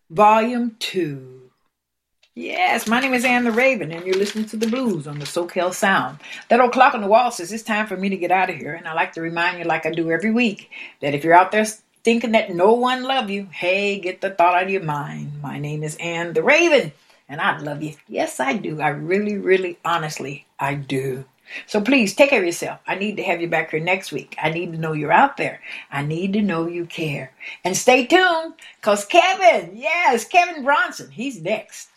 Volume 2. Yes, my name is Ann the Raven, and you're listening to The Blues on the SoCal Sound. That old clock on the wall says it's time for me to get out of here, and I like to remind you, like I do every week, that if you're out there thinking that no one loves you, hey, get the thought out of your mind. My name is Ann the Raven, and I love you. Yes, I do. I really, really, honestly, I do. So please, take care of yourself. I need to have you back here next week. I need to know you're out there. I need to know you care. And stay tuned, because Kevin Bronson, he's next.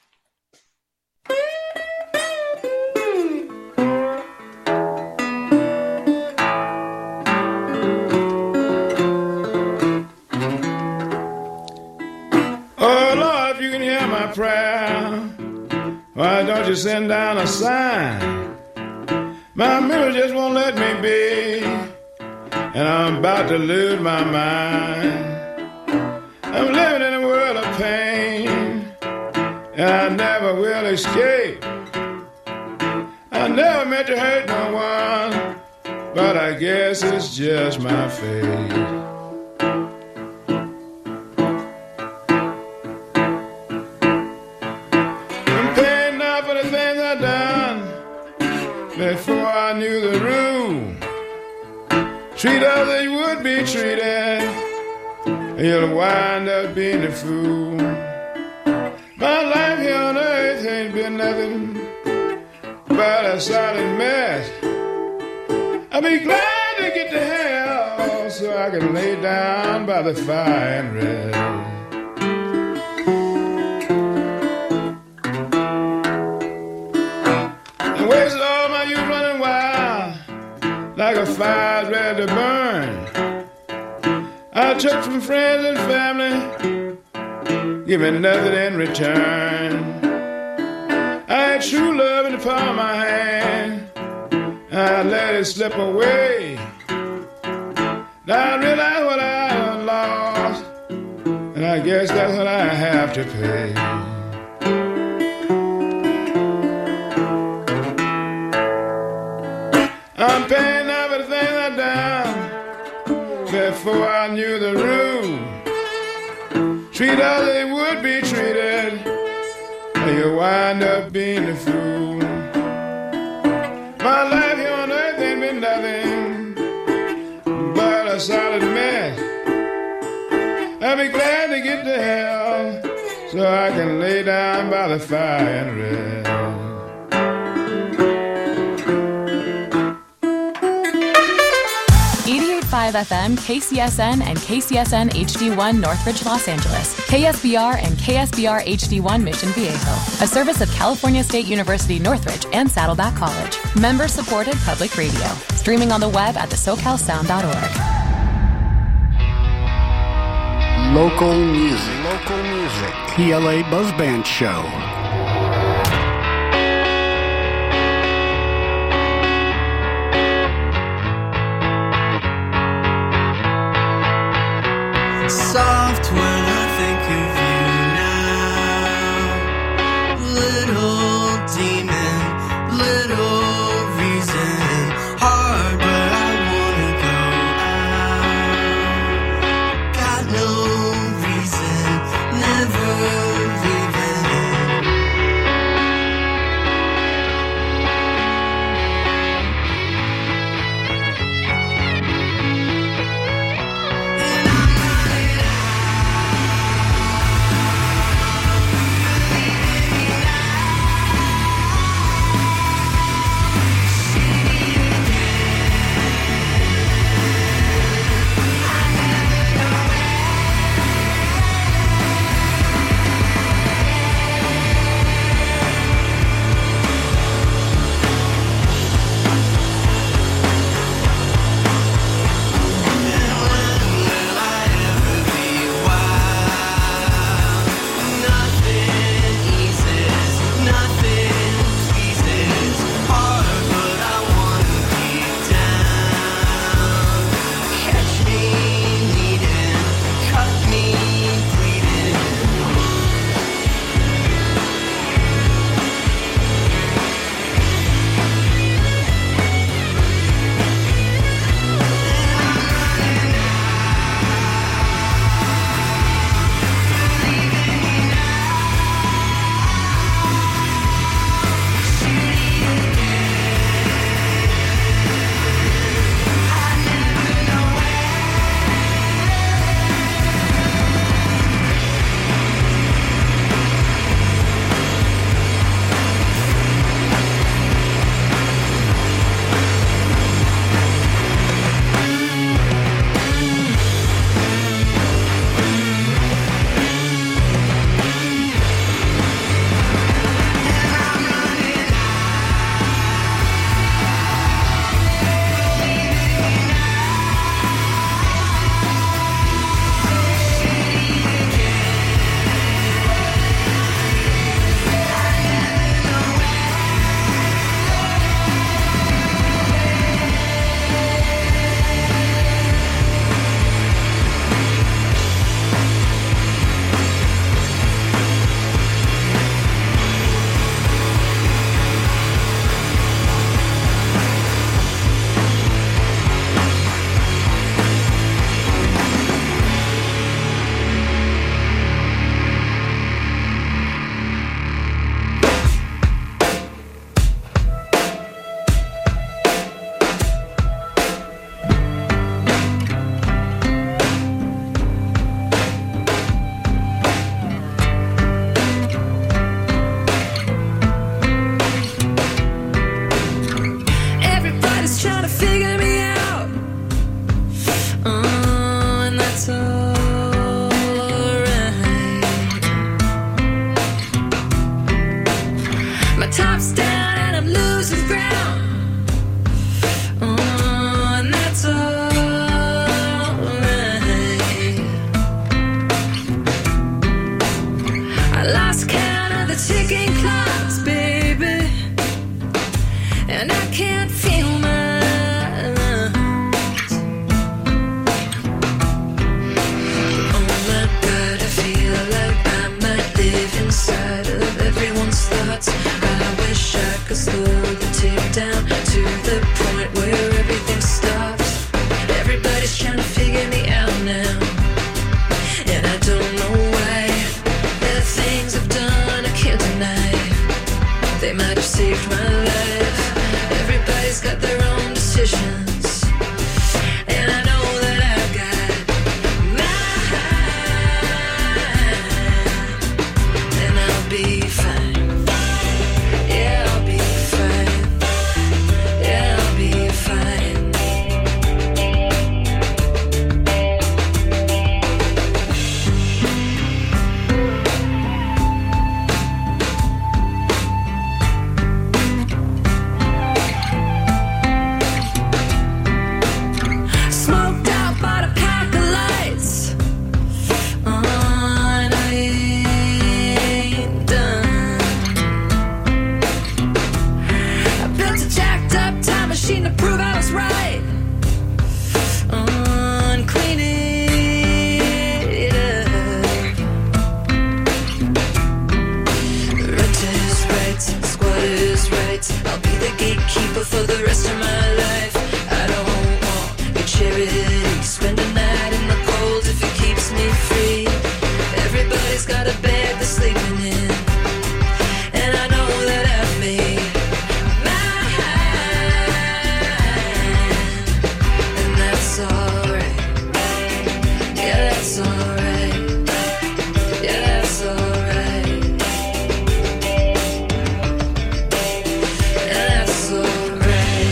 Oh, Lord, if you can hear my prayer, why don't you send down a sign? My mirror just won't let me be, and I'm about to lose my mind. I'm living in a world of pain, and I never will escape. I never meant to hurt no one, but I guess it's just my fate. Before I knew the rule, treat others you would be treated, you'll wind up being a fool. My life here on earth ain't been nothing but a solid mess. I'll be glad to get to hell so I can lay down by the fire and rest. And waste all my youth running wild, like a fire's ready to burn. I took from friends and family, give me nothing in return. I had true love in the palm of my hand, I let it slip away. Now I realize what I lost, and I guess that's what I have to pay. I'm paying now for the things I've done before I knew the rule. Treat others they would be treated, or you wind up being a fool. My life here on earth ain't been nothing but a solid mess. I'll be glad to get to hell so I can lay down by the fire and rest. 88.5 FM, KCSN, and KCSN HD1 Northridge, Los Angeles. KSBR and KSBR HD1 Mission Viejo. A service of California State University Northridge and Saddleback College. Member-supported public radio. Streaming on the web at thesocalsound.org. Local music. PLA Buzz Band Show. Soft when I think of you now. Little demon, little reason. Hard, but I wanna go out. Got no reason, never leaving. top's down and I'm losing ground. And that's alright. I lost count of the ticking clocks, baby, and I can't feel my lungs. Oh my God, I feel like I might live inside of everyone's thoughts. I wish I could slow the tick down to the point where everything stops. Everybody's trying to figure me out now, and I don't know why. The things I've done I can't deny. They might have saved my life. Everybody's got their own decisions, and I know that I've got mine, and I'll be fine. Yeah, I'll be fine. Yeah, I'll be fine. Smoked out by the pack of lights. And I ain't done. I built a jacked up time machine to prove I was right. Clean it up. Rent is rights, squatters' rights. I'll be the gatekeeper for the rest of my life. I don't want your charity. Spend a night in the cold if it keeps me free. Everybody's got a bed they're sleeping in, and I know that I've made mine, and that's alright. Yeah, that's alright. Yeah, that's alright. Yeah, that's alright.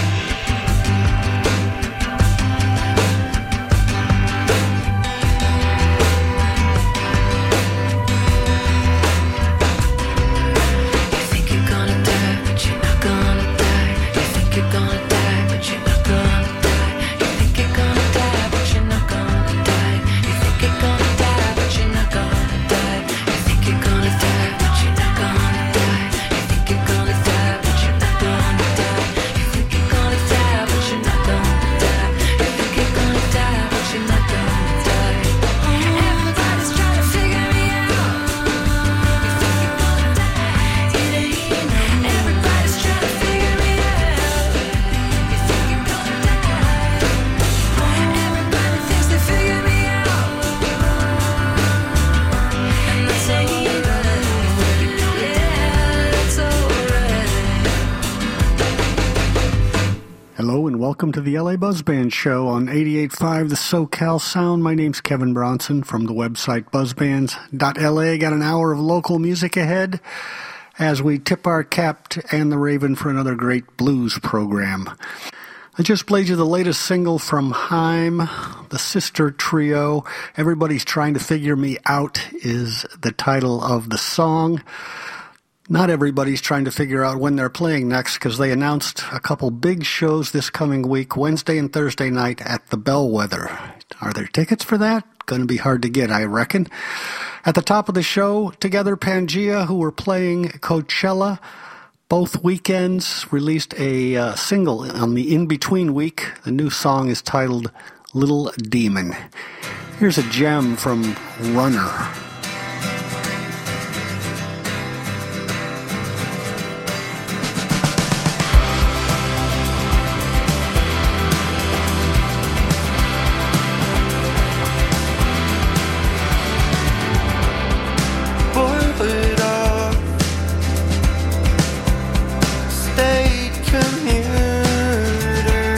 You think you're gonna die, but you're not gonna die. You think you're gonna die, but you're not gonna die. You think you're gonna die, but you're not gonna die. You think you're gonna die, but you're not gonna die. You think you're gonna die, but you're not gonna die. You think you're gonna die, but you're not gonna die. You think you're gonna die, but you're not gonna die. You think you're gonna die, but you're not gonna die. Everybody's trying to figure me out. You think you're gonna die? Everybody's trying to figure me out. You think you're gonna die? Everybody thinks they figure me out, and that's alright. Yeah, that's alright. Hello and welcome to the LA Buzz Band Show on 88.5 The SoCal Sound. My name's Kevin Bronson from the website buzzbands.la. Got an hour of local music ahead as we tip our cap to Anne the Raven for another great blues program. I just played you the latest single from Haim, the Sister Trio. Everybody's Trying to Figure Me Out is the title of the song. Not everybody's trying to figure out when they're playing next because they announced a couple big shows this coming week, Wednesday and Thursday night at the Bellwether. Are there tickets for that? Going to be hard to get, I reckon. At the top of the show, Together Pangea, who were playing Coachella both weekends, released a single on the in-between week. The new song is titled Little Demon. Here's a gem from Runner. Board off state commuter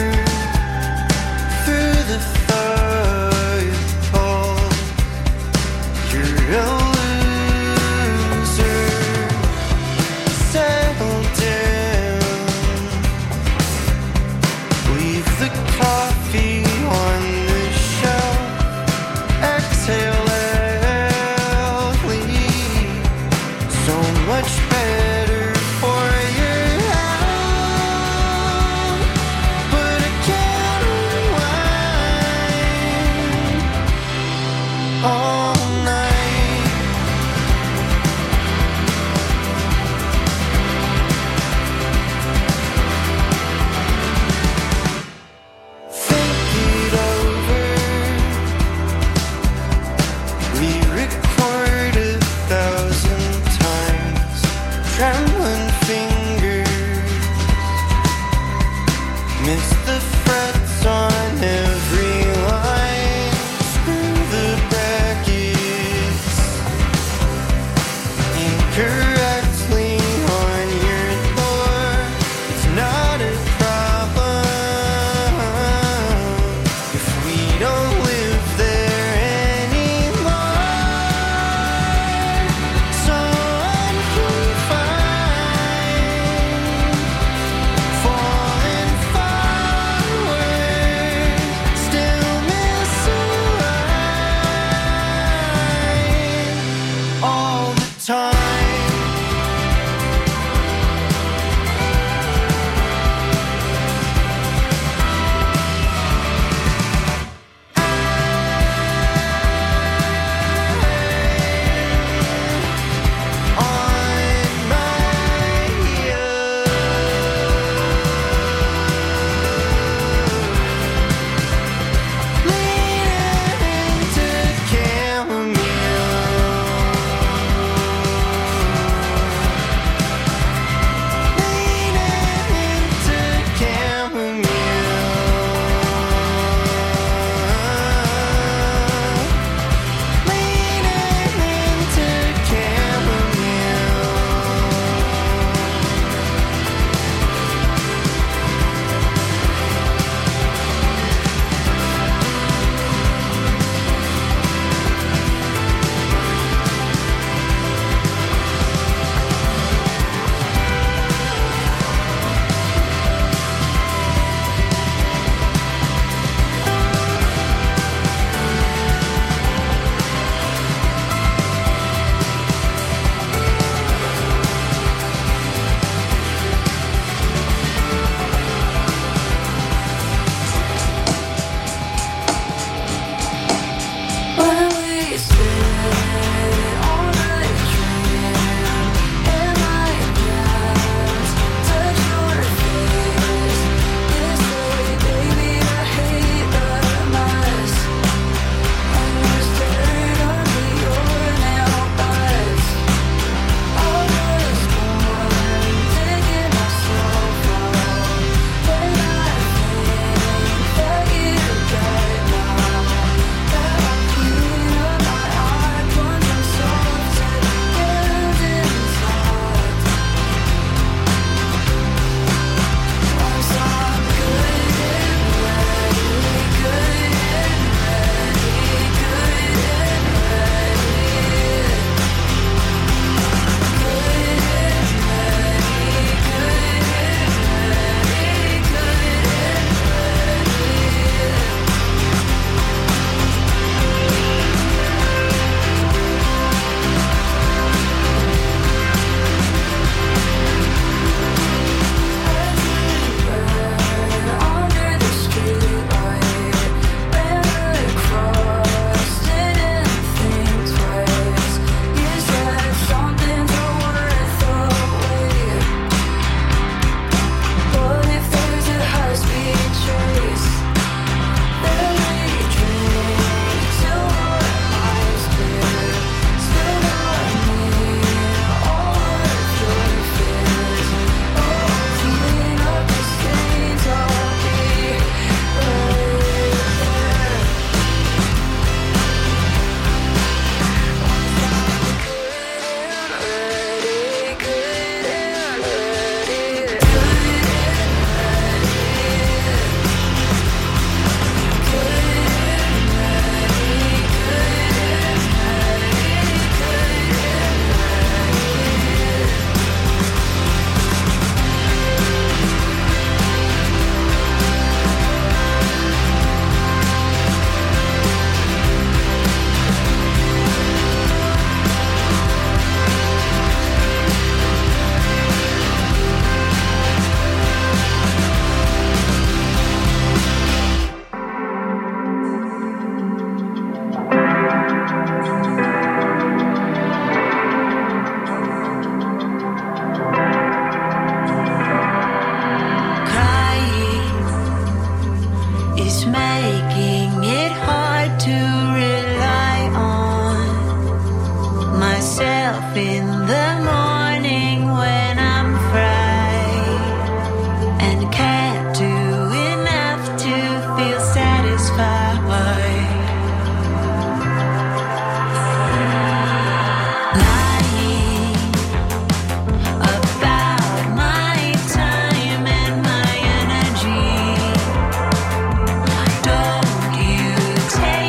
through the fireball. You're time.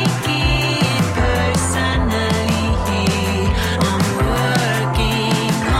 Working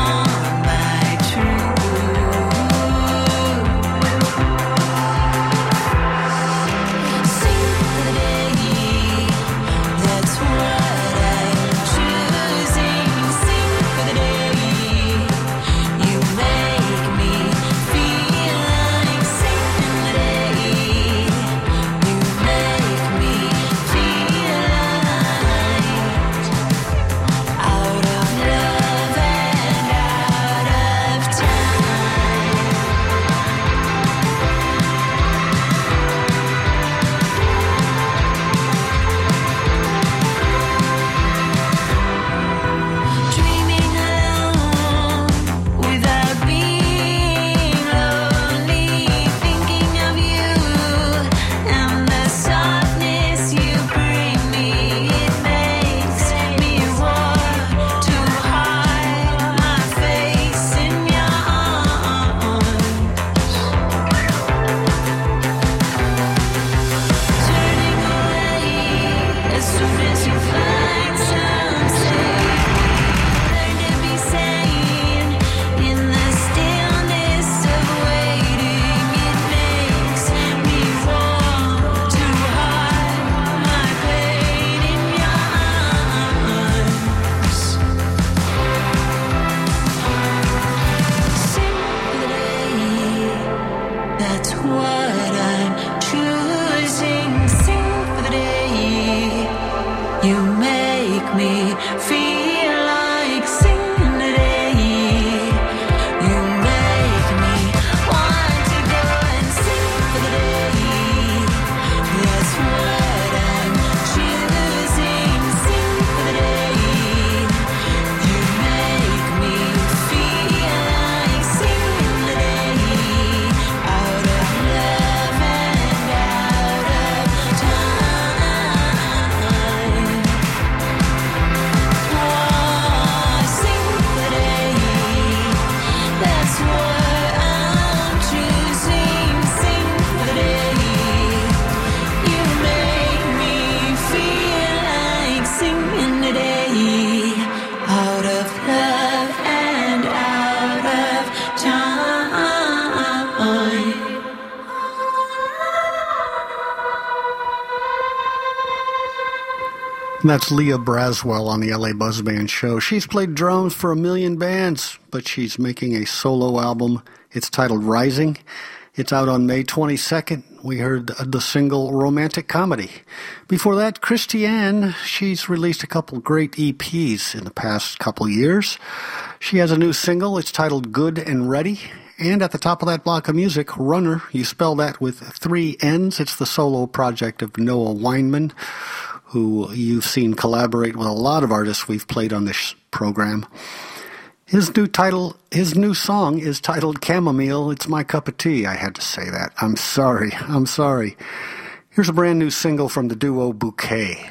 And that's Leah Braswell on the LA Buzz Band show. She's played drums for a million bands, but she's making a solo album. It's titled Rising. It's out on May 22nd. We heard the single Romantic Comedy. Before that, Christiane, she's released a couple great EPs in the past couple years. She has a new single. It's titled Good and Ready. And at the top of that block of music, Runner, you spell that with 3 N's. It's the solo project of Noah Weinman, who you've seen collaborate with a lot of artists we've played on this program. His new song is titled Chamomile. It's my cup of tea. I had to say that. I'm sorry. Here's a brand new single from the duo Bouquet.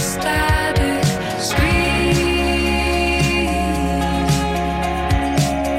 Screen.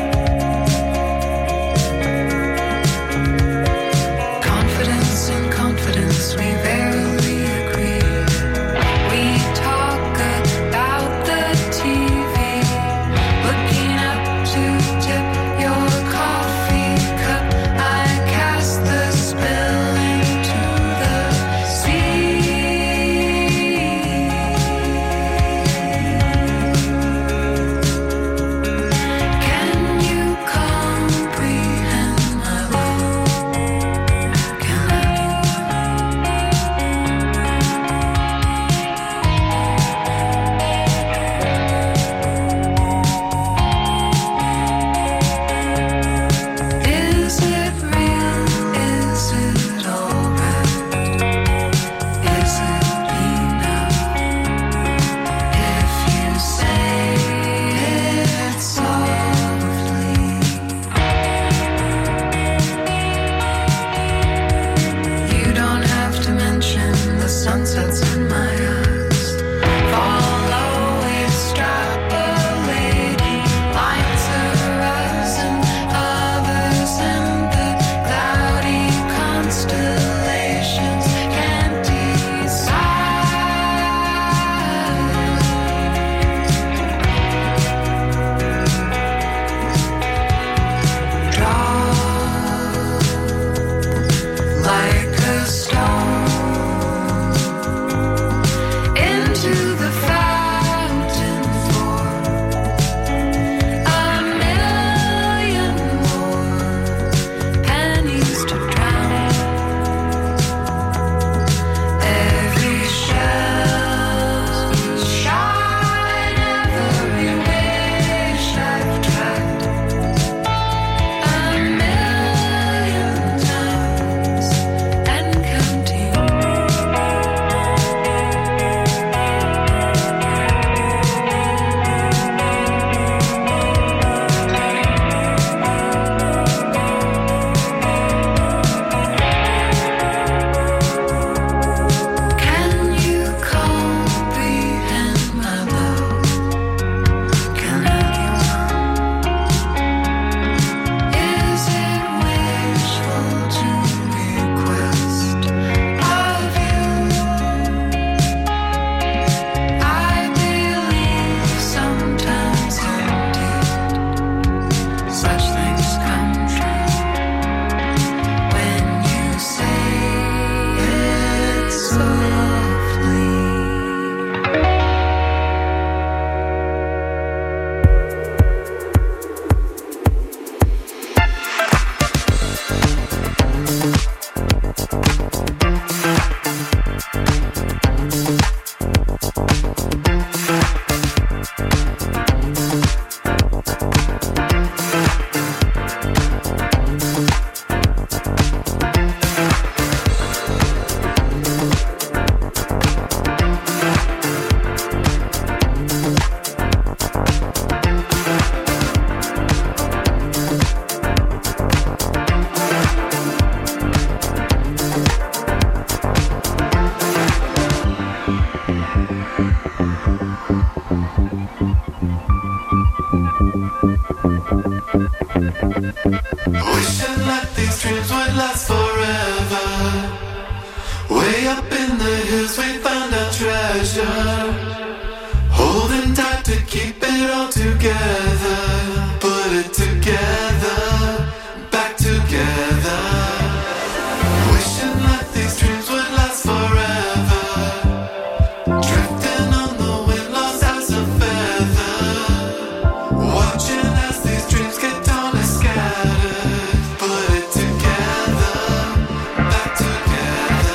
Way up in the hills we found our treasure, holding tight to keep it all together. Put it together, back together. Wishing that these dreams would last forever. Drifting on the wind, lost as a feather. Watching as these dreams get torn and scattered. Put it together, back together.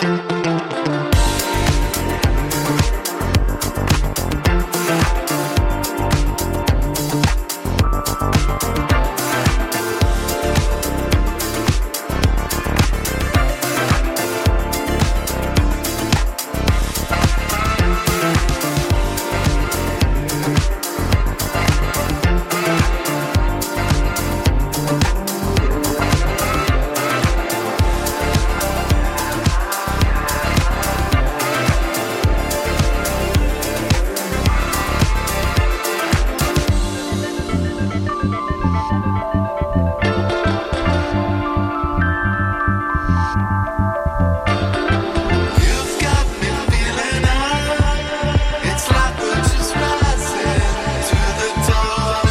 You've got me feeling high. It's like we're just rising to the top.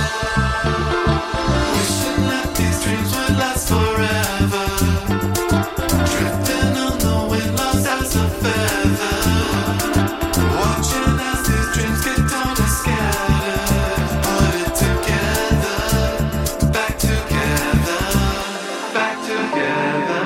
Wishing that these dreams would last forever. Drifting on the wind, lost as a feather. Watching as these dreams get torn and scattered. Put it together, back together, back together,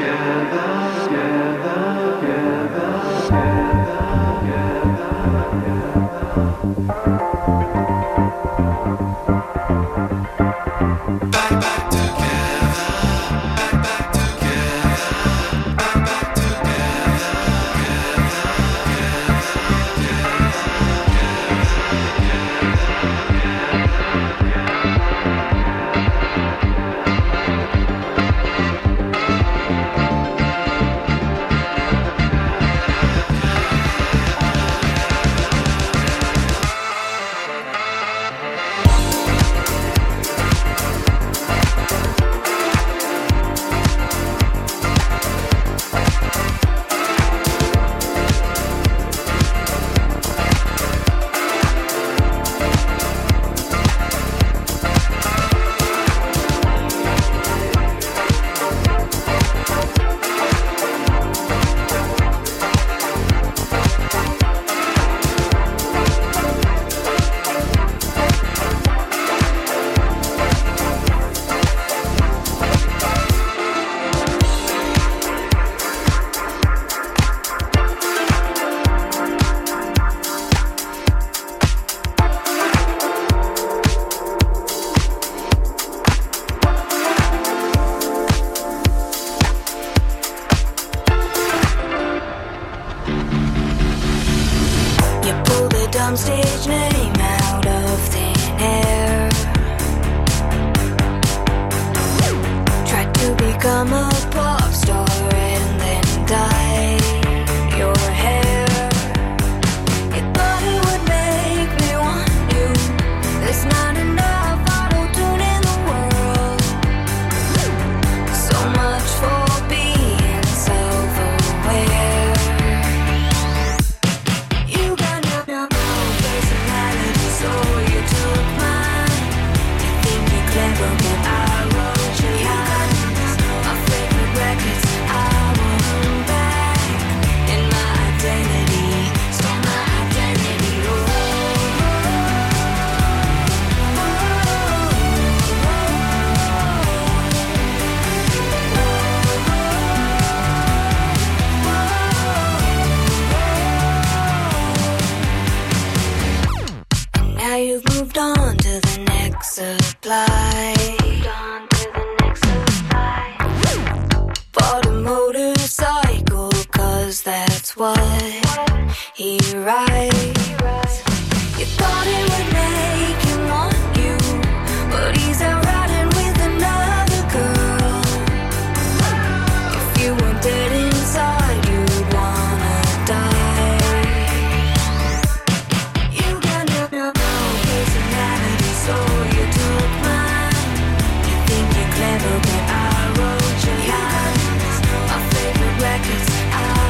back together, back together, back You pull the dumb stage name out of thin air. Tried to become a pop star and then dye your hair. You thought it would make me want you. There's not enough auto-tune in the world. So much for being self-aware. You got no personality, so you took mine. You think you're clever, but I wrote your lines. Our favorite records, I want them back. In my identity, stole my identity. Now you've moved on to the next supply. Bought a motorcycle, 'cause that's what he rides. You thought it would make him want you, but he's out riding with another girl. If you weren't dead inside, you'd wanna die. You got no personality, so you took mine. You think you're clever, but I wrote your lines. Our favorite records, I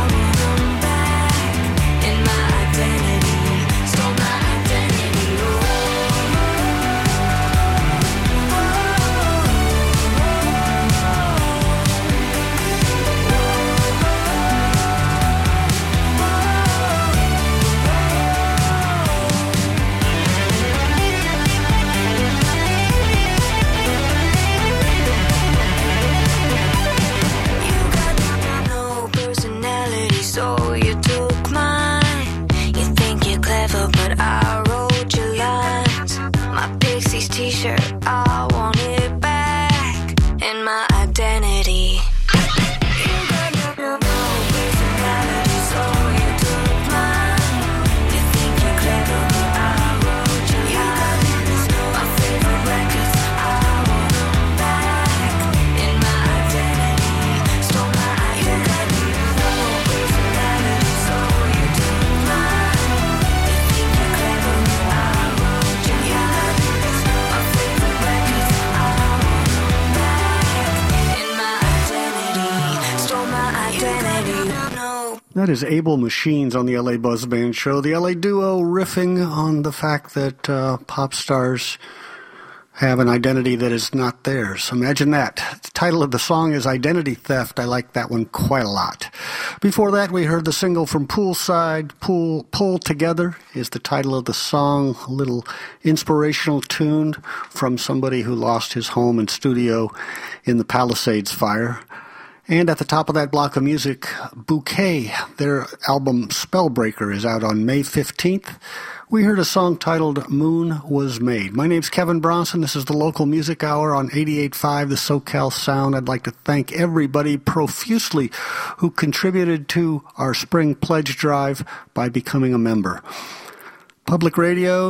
That is Able Machines on the LA Buzz Band Show. The LA duo riffing on the fact that pop stars have an identity that is not theirs. Imagine that. The title of the song is Identity Theft. I like that one quite a lot. Before that, we heard the single from Poolside, Pull Together is the title of the song, a little inspirational tune from somebody who lost his home and studio in the Palisades fire. And at the top of that block of music, Bouquet, their album Spellbreaker is out on May 15th. We heard a song titled Moon Was Made. My name's Kevin Bronson. This is the Local Music Hour on 88.5 The SoCal Sound. I'd like to thank everybody profusely who contributed to our spring pledge drive by becoming a member. Public radio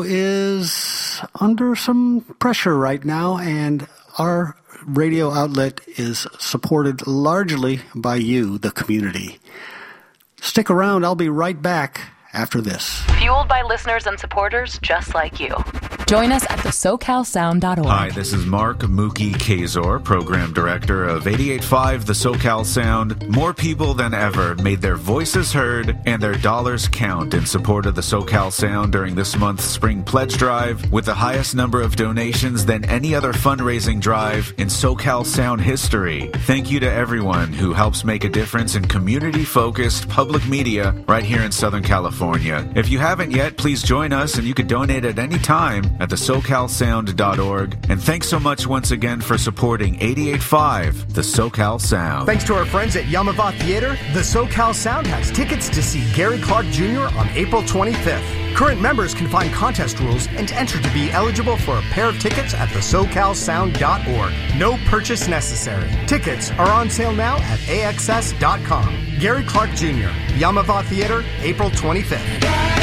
is under some pressure right now, and our radio outlet is supported largely by you, the community. Stick around. I'll be right back after this. Fueled by listeners and supporters just like you. Join us at thesocalsound.org. Hi, this is Mark Mookie Kazor, Program Director of 88.5 The SoCal Sound. More people than ever made their voices heard and their dollars count in support of the SoCal Sound during this month's Spring Pledge Drive, with the highest number of donations than any other fundraising drive in SoCal Sound history. Thank you to everyone who helps make a difference in community-focused public media right here in Southern California. If you haven't yet, please join us, and you can donate at any time at thesocalsound.org. And thanks so much once again for supporting 88.5 The SoCal Sound. Thanks to our friends at Yamava Theater, the SoCal Sound has tickets to see Gary Clark Jr. on April 25th. Current members can find contest rules and enter to be eligible for a pair of tickets at thesocalsound.org. No purchase necessary. Tickets are on sale now at AXS.com. Gary Clark Jr., Yamava Theater, April 25th.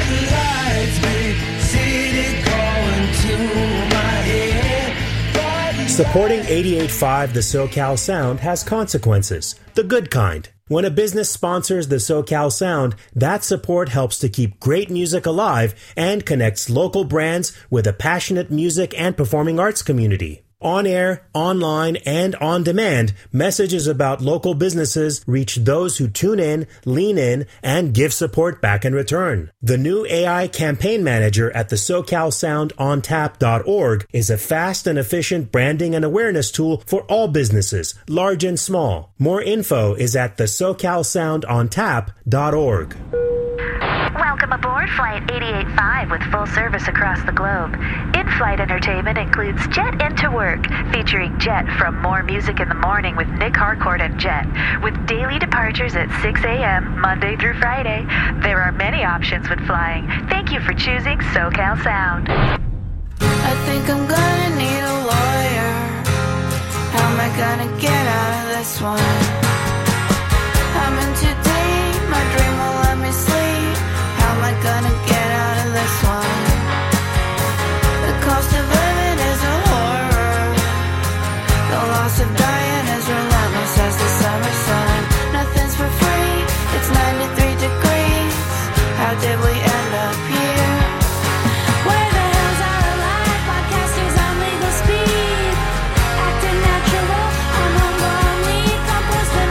Supporting 88.5 The SoCal Sound has consequences, the good kind. When a business sponsors the SoCal Sound, that support helps to keep great music alive and connects local brands with a passionate music and performing arts community. On air, online, and on demand, messages about local businesses reach those who tune in, lean in, and give support back in return. The new AI Campaign Manager at the SoCalSoundOnTap.org is a fast and efficient branding and awareness tool for all businesses, large and small. More info is at the SoCalSoundOnTap.org. Welcome aboard Flight 88.5 with full service across the globe. In-flight entertainment includes Jet Into Work, featuring Jet from More Music in the Morning with Nick Harcourt and Jet, with daily departures at 6 a.m. Monday through Friday. There are many options with flying. Thank you for choosing SoCal Sound. I think I'm gonna need a lawyer. How am I gonna get out of this one? I'm in too deep, my dream will let me sleep. How am I gonna get out of this one? The cost of living is a horror. The loss of dying is relentless as the summer sun. Nothing's for free, it's 93 degrees. How did we end up here? Where the hills are alive, podcasters on legal speed. Acting natural, I'm humble, I'm weak, I'm post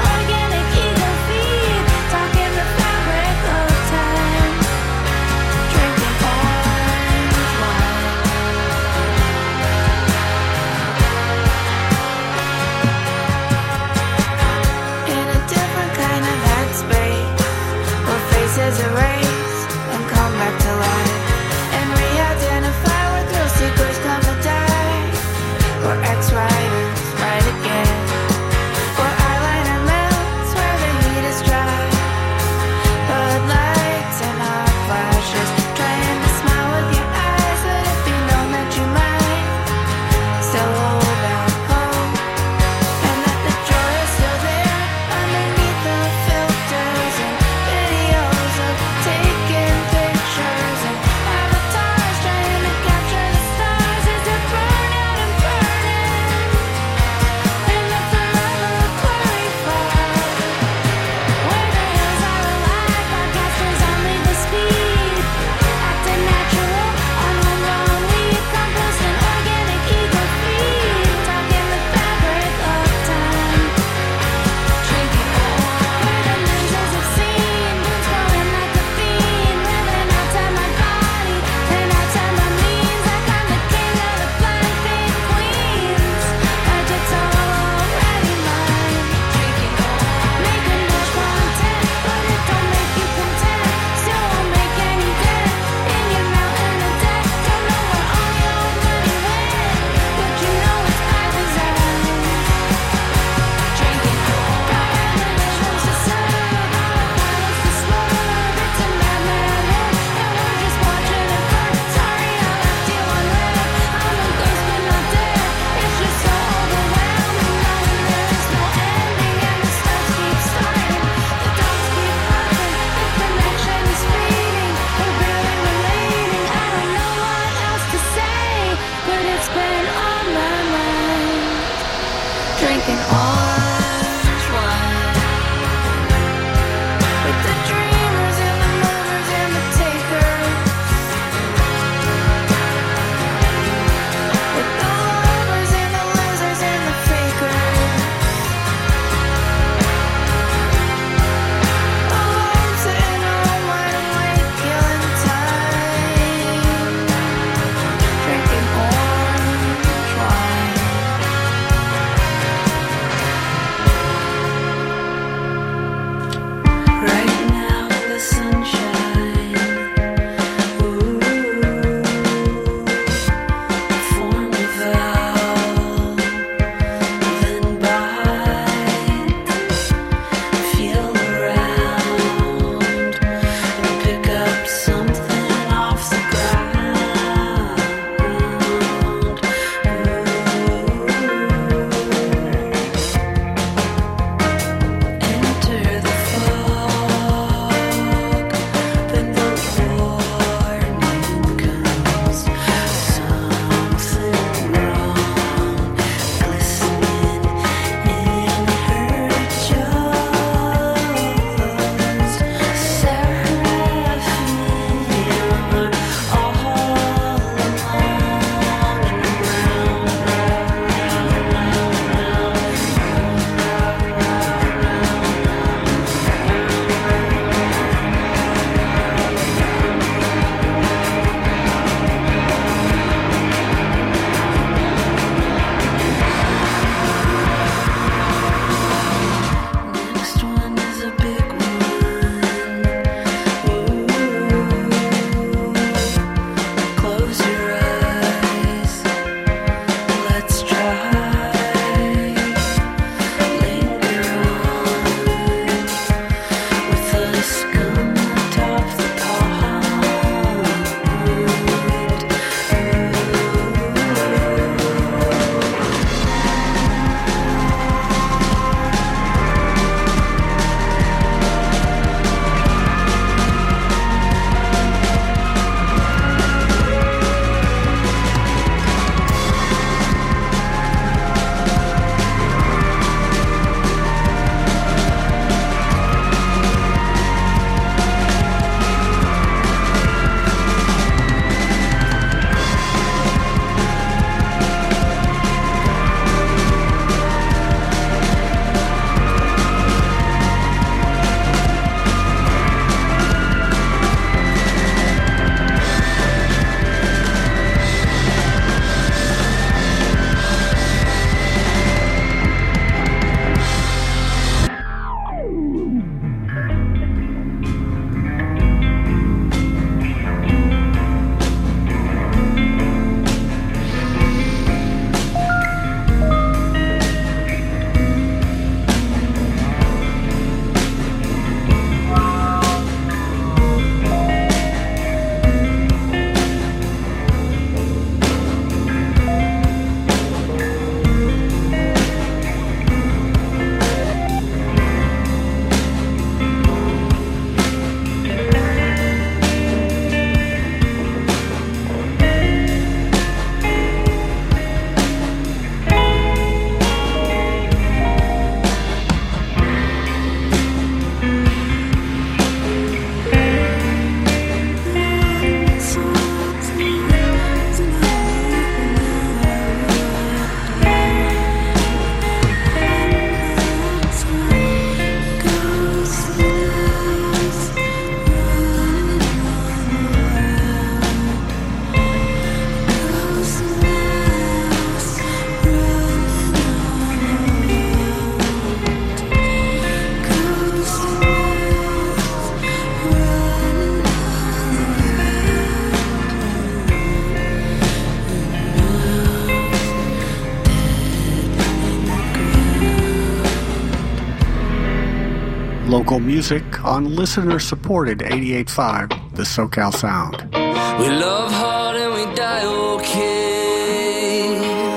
Local music on listener-supported 88.5 The SoCal Sound. We love hard and we die okay.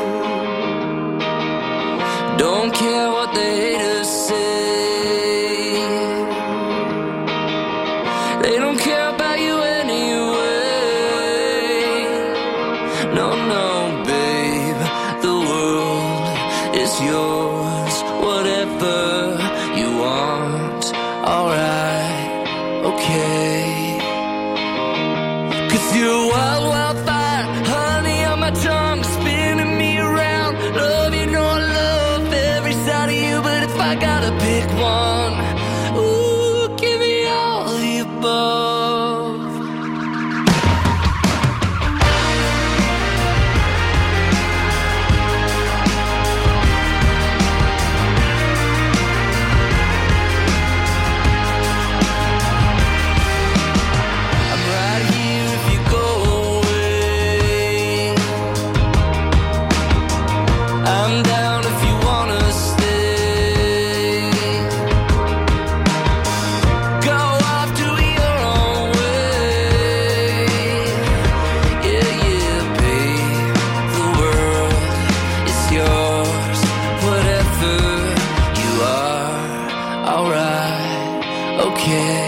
Don't care what the haters say. They don't care about you anyway. No, no, babe, the world is yours. Whatever you want, alright, okay. 'Cause you're wild, wildfire, honey on my tongue, spinning me around. Love, you know I love every side of you, but if I gotta pick one, ooh, give me all the above. I'm right here if you go away. I'm down if you wanna stay. Go off to your own way. Yeah, yeah, babe, the world is yours. Whatever you are, alright, okay.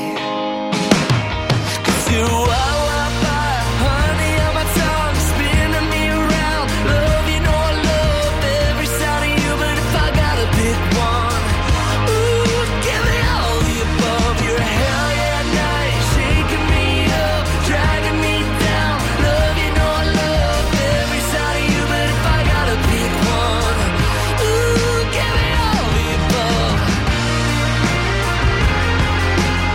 'Cause you're wild, wildfire, honey on my tongue, spinning me around. Love, you know I love every side of you, but if I gotta pick one, ooh, give me all the above. You're a hell yeah night, shaking me up, dragging me down. Love, you know I love every side of you, but if I gotta pick one, ooh, give me all the above.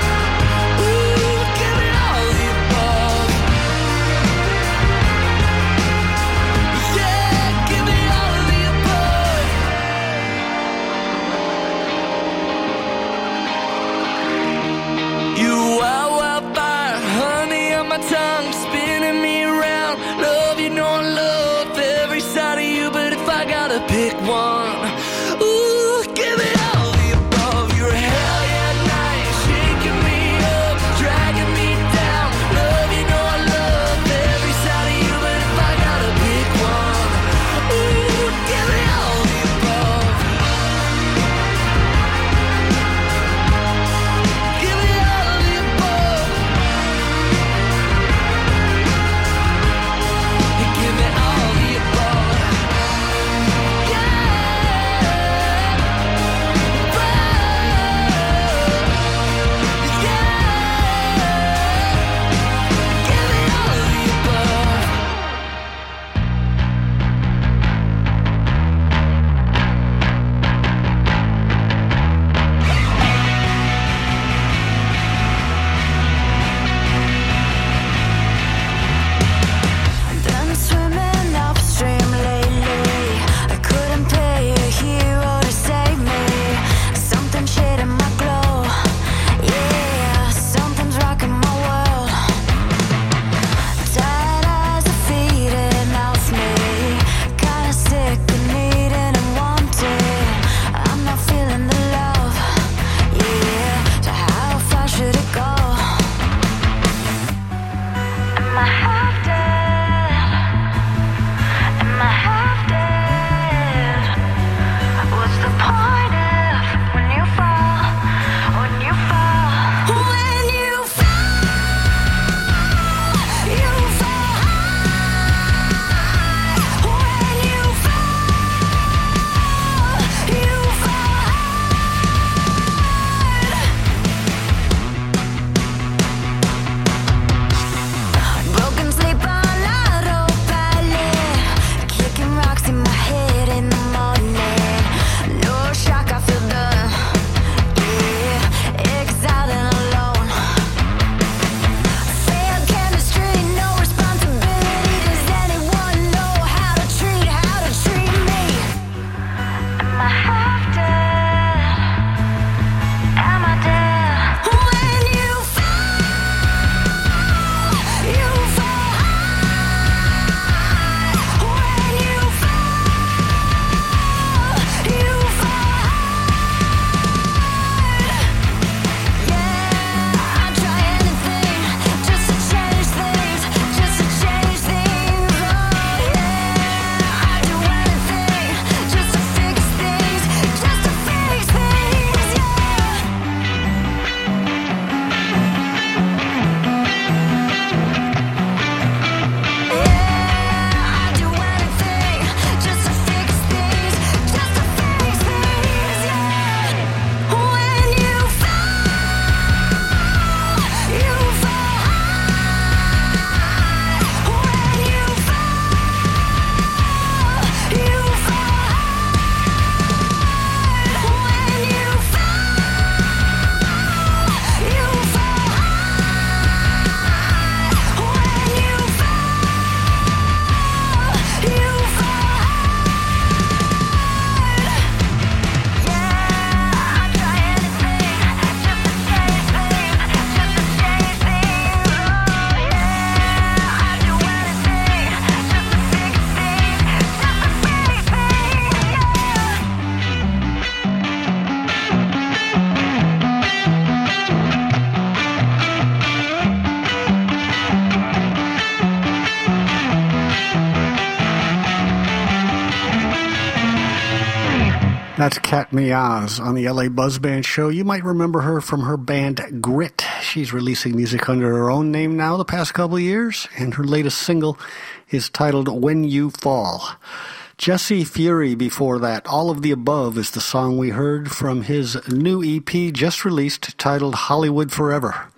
That's Kat Miaz on the LA Buzz Band show. You might remember her from her band Grit. She's releasing music under her own name now the past couple of years, and her latest single is titled When You Fall. Jesse Fury before that. All of the Above is the song we heard from his new EP just released titled Hollywood Forever.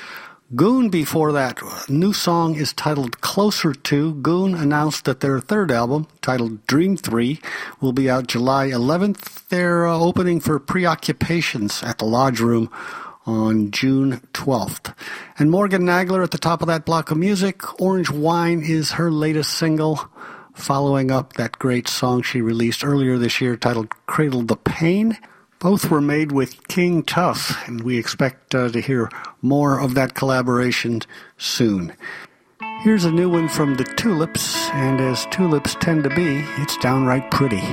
Goon before that. New song is titled Closer To. Goon announced that their third album, titled Dream 3, will be out July 11th. They're opening for Preoccupations at the Lodge Room on June 12th. And Morgan Nagler at the top of that block of music. Orange Wine is her latest single, following up that great song she released earlier this year titled Cradle the Pain. Both were made with King Tuff, and we expect to hear more of that collaboration soon. Here's a new one from the Tulips, and as tulips tend to be, it's downright pretty.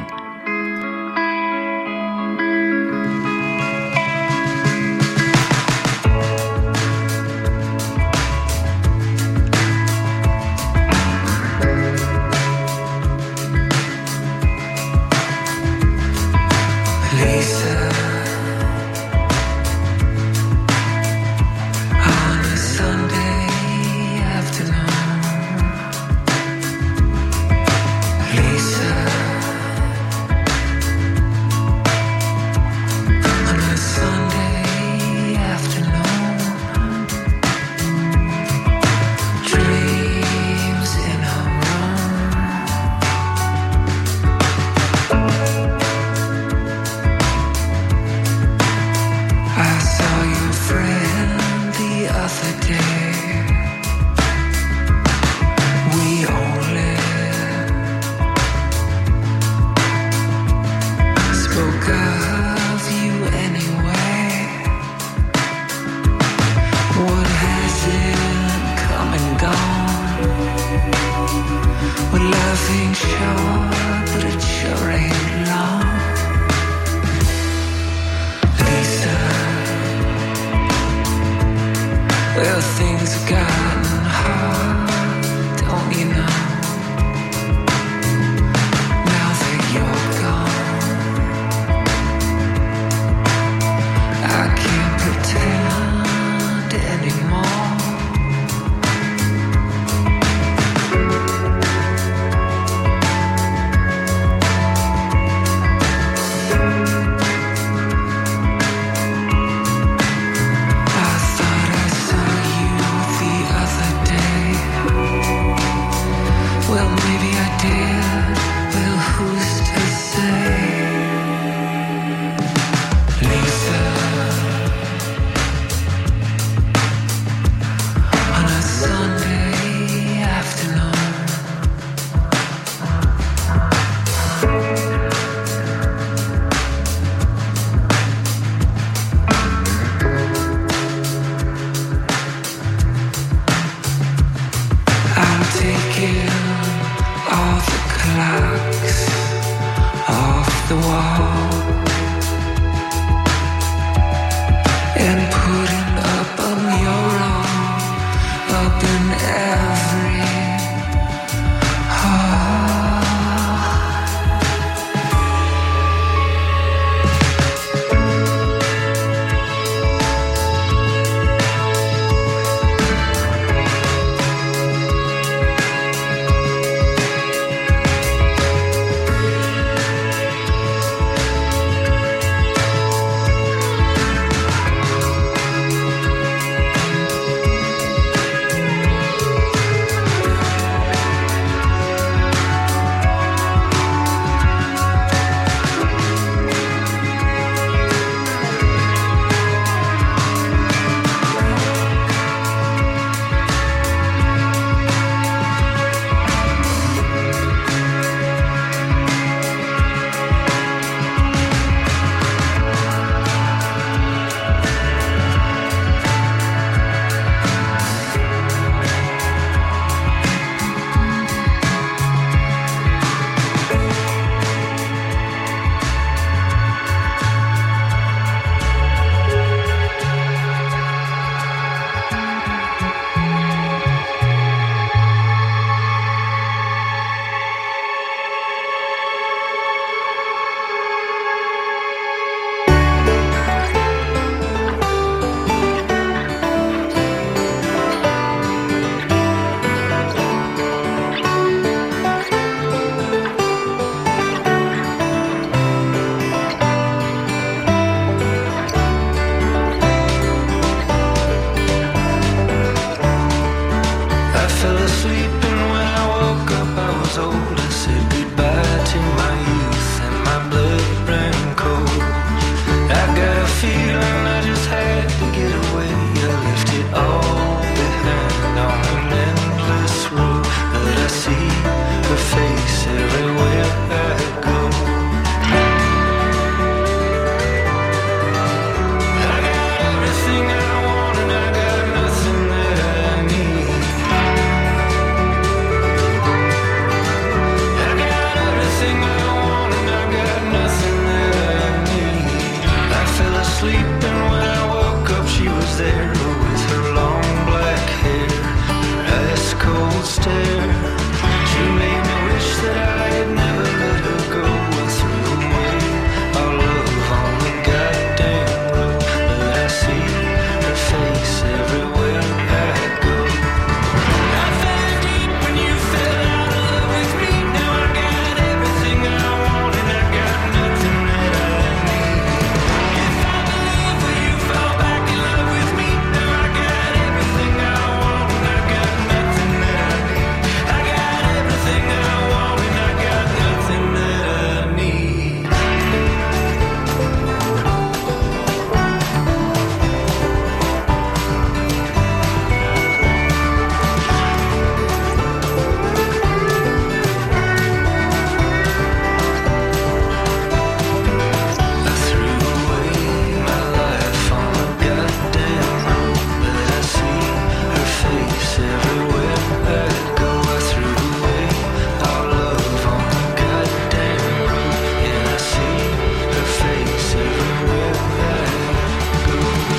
The feeling I just had to get away. I left it all behind on an endless road, but I see her face everywhere I go. I got everything I want and I got nothing that I need. I got everything I want and I got nothing that I need. I fell asleep and when I woke up she was there with her long black hair, her ice cold stare. She made me wish that I had never let her go. I threw away our love on the goddamn road, but I see her face everywhere I go. I fell deep when you fell out of love with me. Now I got everything I want and I got nothing that I need. If I believe when you fell back in love with me, now I got everything I want and I got nothing that I need. I got everything I want and I got nothing that I need. I threw away my life on the goddamn road, but I see her face everywhere I go. I threw away our love on the goddamn road, yeah, I see her face everywhere I go.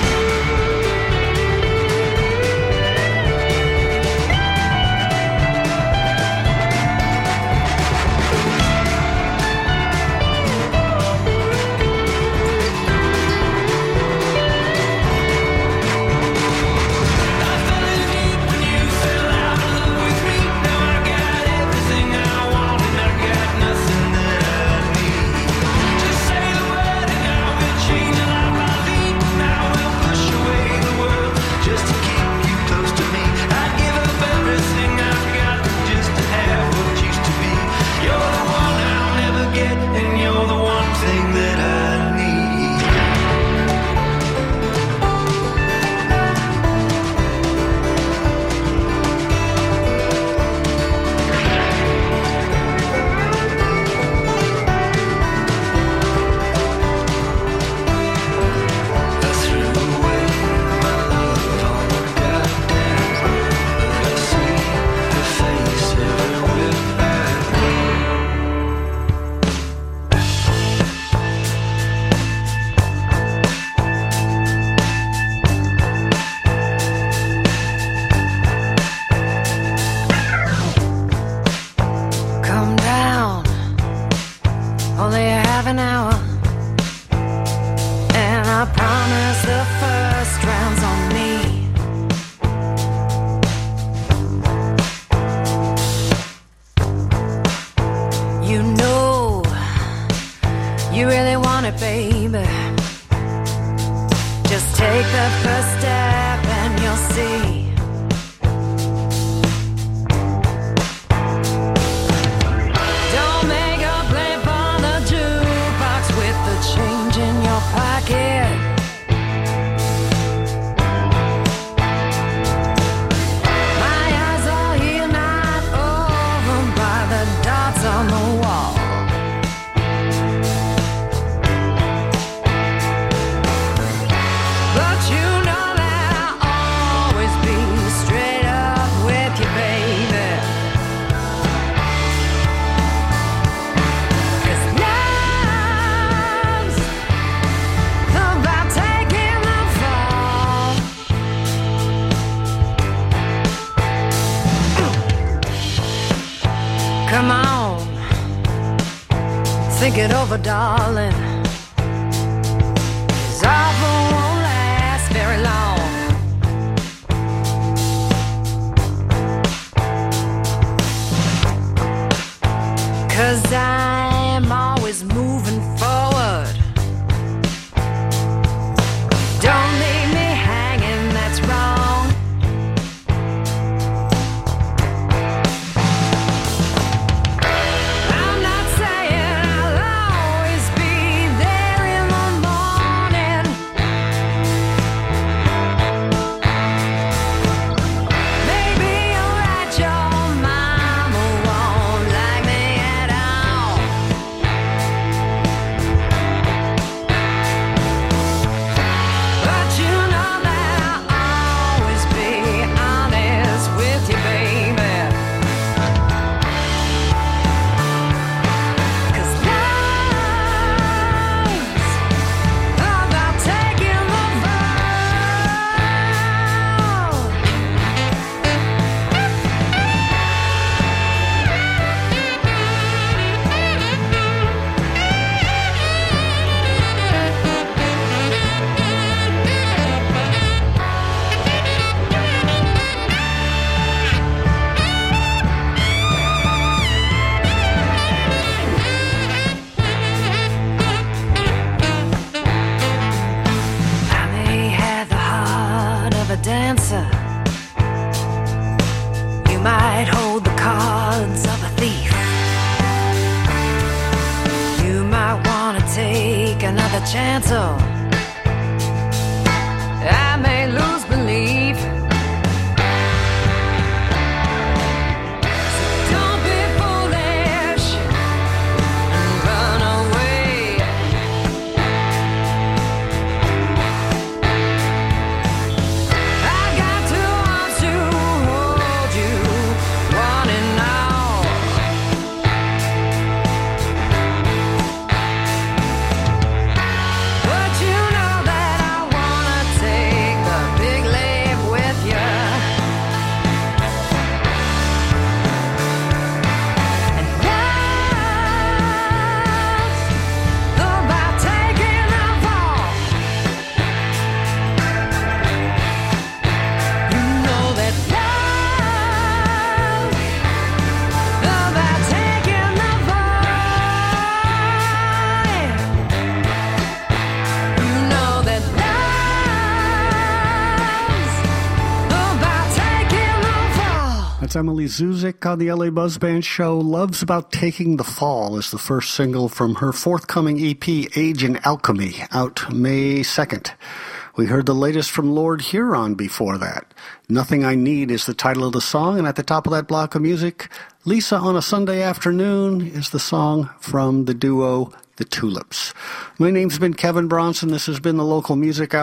I fell in deep when you fell out of love with me. Now I got everything I want and I got nothing that I need. Just say the word and I will change a life I lead. And I will push away the world just to keep you close to me. I'd give up everything I've got just to have what used to be. You're the one I'll never get and you're the one thing that I need. I threw away my love on the goddamn road, but I see her face everywhere I go. Come down, only half an hour, and I promise the first round's on me. You know you really want it, baby. Just take the first step and you'll see. Don't make a play for the jukebox with the change in your pocket. My eyes are here, not over by the dots on the wall. But you know that I'll always be straight up with you, baby. 'Cause love's about taking the fall. Come on, think it over, darling. 'Cause awful won't last very long. 'Cause I'm always moving forward. Don't leave me hanging, that's wrong. I'm not saying I'll always be dancer. You might hold the cards of a thief. You might want to take another chance, or I may lose belief. So don't be foolish and run away. I got two arms to hold you, one and all. But you know that I wanna take the big leap with you. And love's about taking the fall. You know that love's about taking the fall. You know that love's about taking the fall. That's Emily Zuzik on the LA Buzz Band show. Love's About Taking the Fall is the first single from her forthcoming EP, Age and Alchemy, out May 2nd. We heard the latest from Lord Huron before that. Nothing I Need is the title of the song, and at the top of that block of music, Lisa on a Sunday Afternoon is the song from the duo The Tulips. My name's been Kevin Bronson. This has been the Local Music Hour.